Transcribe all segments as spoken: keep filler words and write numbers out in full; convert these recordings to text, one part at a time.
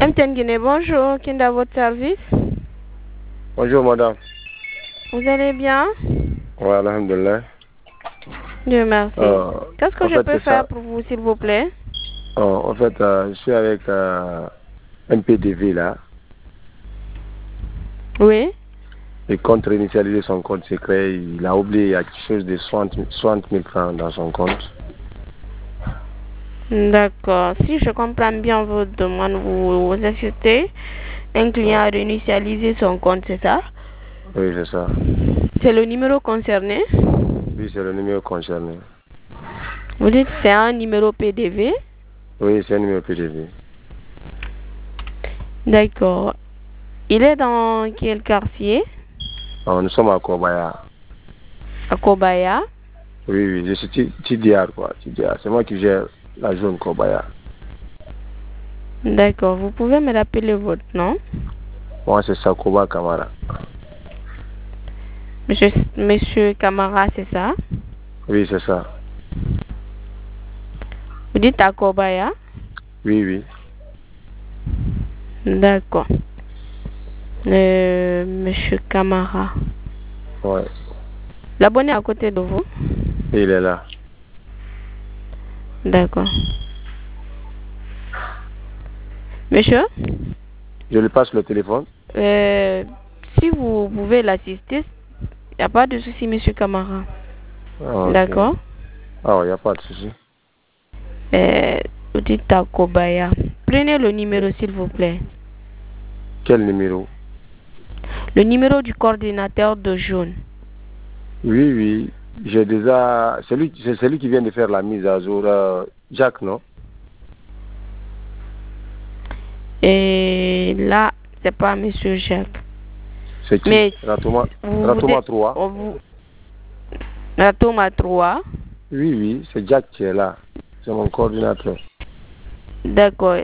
M T N Guinée, bonjour. Qui est à votre service? Bonjour madame. Vous allez bien? Oui, alhamdulillah. Dieu merci. Euh, Qu'est-ce que en je fait, peux c'est faire ça. pour vous, s'il vous plaît? Euh, en fait, euh, je suis avec euh, un P D V là. Oui. Et contre réinitialiser son compte secret, il a oublié il y a quelque chose de soixante mille francs dans son compte. D'accord. Si je comprends bien votre demande, vous, vous assistez un client à réinitialiser son compte, c'est ça? Oui, c'est ça. C'est le numéro concerné? Oui, c'est le numéro concerné. Vous dites que c'est un numéro P D V? Oui, c'est un numéro P D V. D'accord. Il est dans quel quartier? Alors, nous sommes à Kobaya. À Kobaya? Oui, oui, je suis Tidiar, quoi. Tidiar. C'est moi qui gère la zone Kobaya. D'accord. Vous pouvez me rappeler votre nom? Moi, c'est Sakoba Kamara. Monsieur, Monsieur Camara, c'est ça? Oui, c'est ça. Vous dites à Kobaya? Oui, oui. D'accord. Euh, Monsieur Camara. Ouais. L'abonné à côté de vous? Et il est là. D'accord. Monsieur? Je lui passe le téléphone. Euh, si vous pouvez l'assister, il n'y a pas de souci, Monsieur Camara. Ah, okay. D'accord? Ah, il n'y a pas de souci. Euh, vous dites à Kobaya. Prenez le numéro, s'il vous plaît. Quel numéro? Le numéro du coordinateur de jaune. Oui, oui. J'ai déjà... C'est lui, c'est celui qui vient de faire la mise à jour. Euh, Jacques, non? Et là, c'est pas Monsieur Jacques. C'est qui? Mais Ratoma, vous, Ratoma vous, trois. vous, Ratoma trois. Oui, oui, c'est Jacques qui est là. C'est mon coordinateur. D'accord.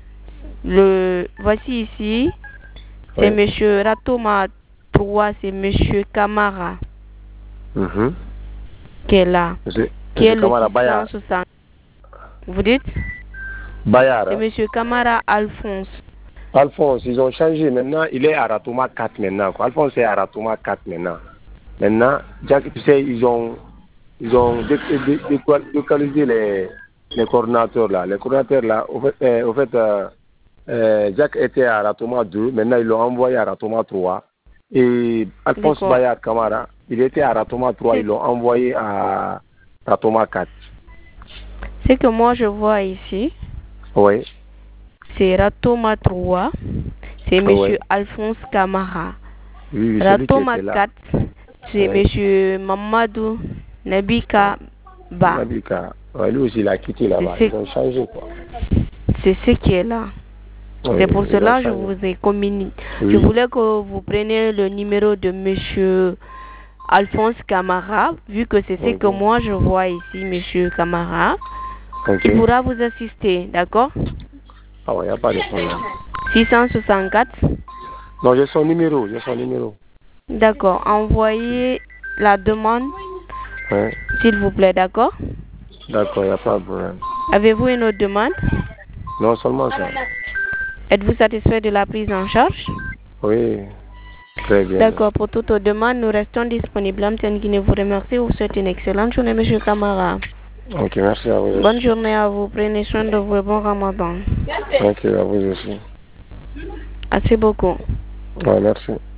Le voici ici. C'est Oui. Monsieur Ratoma trois, c'est Monsieur Camara Mm-hmm. qui est là. Monsieur, Qui est Monsieur le Kamara six Bayar. cent soixante. Vous dites? Bayar. C'est Hein? Monsieur Camara Alphonse. Alphonse, ils ont changé. Maintenant, il est à Ratoma quatre maintenant. Quoi. Alphonse est à Ratoma quatre maintenant. Maintenant, Jacques, tu sais, ils ont, ils ont dé, dé, dé, décalisé les, les coordinateurs là. Les coordinateurs là, au fait, euh, au fait euh, euh, Jacques était à Ratoma deux, maintenant ils l'ont envoyé à Ratoma trois. Et Alphonse Bayard Kamara, il était à Ratoma trois, ils l'ont envoyé à Ratoma quatre. Ce que moi je vois ici, oui. C'est Ratoma trois, c'est Monsieur oui. Alphonse Camara. Oui, oui, Ratoma quatre, c'est oui. Monsieur Mamadou Nabika Ba. Nabika, ouais, lui aussi il a quitté là-bas, ils ont changé quoi. C'est ce qui est là. Oui, c'est pour cela que je vous ai communiqué. Oui. Je voulais que vous preniez le numéro de Monsieur Alphonse Camara, vu que c'est ce okay. que moi je vois ici, Monsieur Camara. Okay. Il pourra vous assister, d'accord? Ah ouais, il n'y a pas de problème. six cent soixante-quatre. Non, j'ai son numéro, j'ai son numéro. D'accord, envoyez la demande, ouais. S'il vous plaît, d'accord? D'accord, il n'y a pas de problème. Avez-vous une autre demande? Non, seulement ça. Êtes-vous satisfait de la prise en charge? Oui, très bien. D'accord, pour toute autre demande, nous restons disponibles. M T N Guinée vous remercie. Vous souhaite une excellente journée, Monsieur Camara. Ok, merci à vous. Bonne journée à vous. Prenez soin de vous et bon ramadan. Ok, à vous aussi. Merci beaucoup. Ouais, merci.